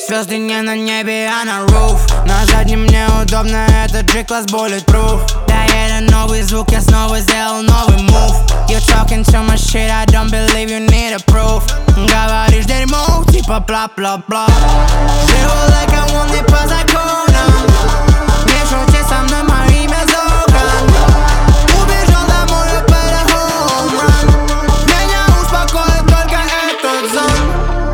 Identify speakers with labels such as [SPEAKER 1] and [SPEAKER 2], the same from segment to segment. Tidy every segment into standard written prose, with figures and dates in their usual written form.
[SPEAKER 1] Звезды не на небе, а на roof. На заднем мне удобно, это G-класс bulletproof. Да, это новый звук, я снова сделал новый move. You talking too much shit, I don't believe you need a proof. Говоришь дерьмо, типа бла-бла-бла. Живу like I want it по законам. Не шути со мной, мое имя Зоган. Убежал домой, это home run. Меня успокоит только этот зон.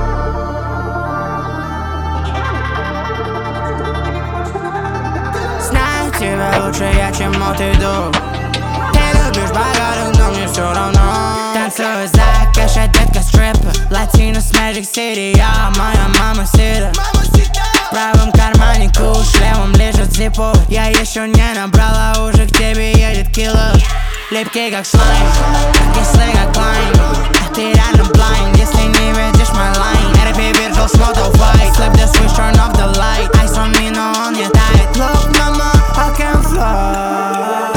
[SPEAKER 1] Знаю тебя лучше я, чем от иду. Ты любишь богатых, но мне все равно. Танцую за кэша, детка стриппер. Latinos Magic City, я моя мама сита. В правом кармане куш, в левом лежит зиппо. Я еще не набрала, уже к тебе едет киллер. Липкий как слайм, так кислый как лайм. А ты реально blind, если не видишь мой лайн. RP Virgil с Moto Fight. Flip the switch, turn off the light. Ice on me, но он не тает. Look, mama, I can fly.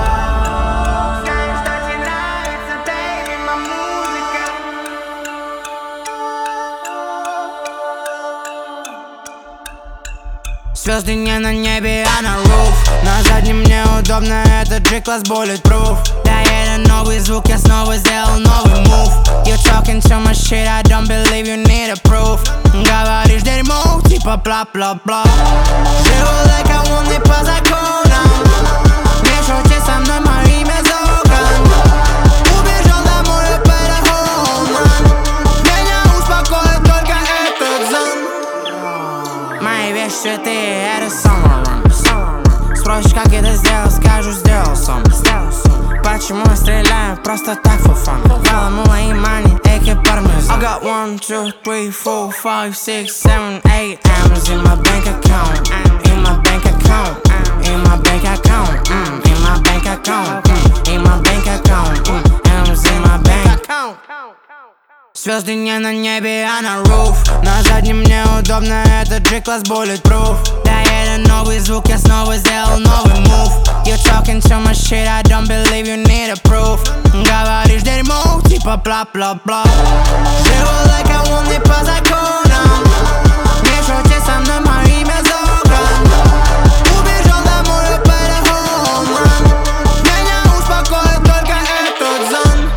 [SPEAKER 1] Звезды не на небе, а на roof. На заднем мне удобно, это G-класс bulletproof. Да, это новый звук, я снова сделал новый move. You talking too much shit, I don't believe you need a proof. Говоришь дерьмо, типа бла-бла-бла. Живу like I want it по законам. Не шути со мной, мое имя Зоган. Убежал домой, это home run. Меня успокоит только этот зон. Мои вещи ты, это summer run. Спросишь, как это сделал, скажу, сделал сам. Почему я стреляю просто так for fun? Дала мула и мани, эки пармезан. I got 1, 2, 3, 4, 5, 6, 7, 8 M's in my bank account. In my bank account. In my bank account. In my bank account. In my bank account. M's in my bank account. Звезды не на небе, а на roof. На заднем мне удобно, это G-класс bulletproof. Да, это новый звук, я снова сделал новый move. You talking too much shit, I don't believe you need a proof. Говоришь дерьмо, типа бла-бла-бла. Живу like I want it по законам. Не шути со мной, мое имя Зоган. Убежал домой, это home run. Меня успокоит только этот зон.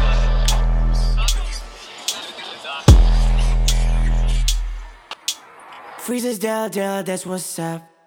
[SPEAKER 1] Freeze сделал дело, that's what's up.